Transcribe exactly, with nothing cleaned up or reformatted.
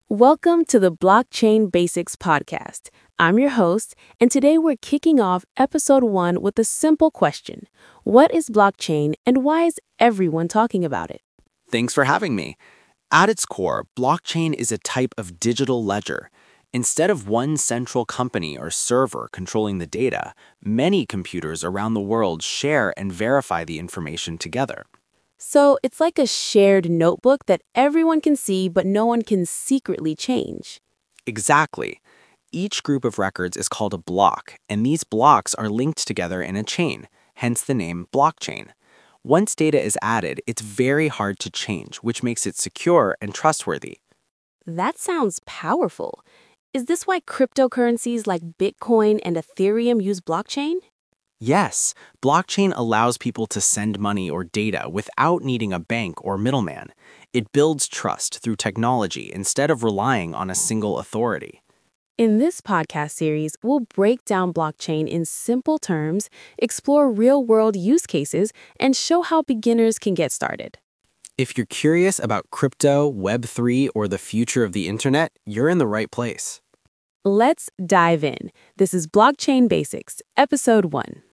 Welcome to the Blockchain Basics podcast. I'm your host, and today we're kicking off episode one with a simple question. What is blockchain and why is everyone talking about it? Thanks for having me. At its core, blockchain is a type of digital ledger. Instead of one central company or server controlling the data, many computers around the world share and verify the information together. So it's like a shared notebook that everyone can see, but no one can secretly change. Exactly. Each group of records is called a block, and these blocks are linked together in a chain, hence the name blockchain. Once data is added, it's very hard to change, which makes it secure and trustworthy. That sounds powerful. Is this why cryptocurrencies like Bitcoin and Ethereum use blockchain? Yes, blockchain allows people to send money or data without needing a bank or middleman. It builds trust through technology instead of relying on a single authority. In this podcast series, we'll break down blockchain in simple terms, explore real world use cases, and show how beginners can get started. If you're curious about crypto, web three, or the future of the internet, you're in the right place. Let's dive in. This is Blockchain Basics, Episode one.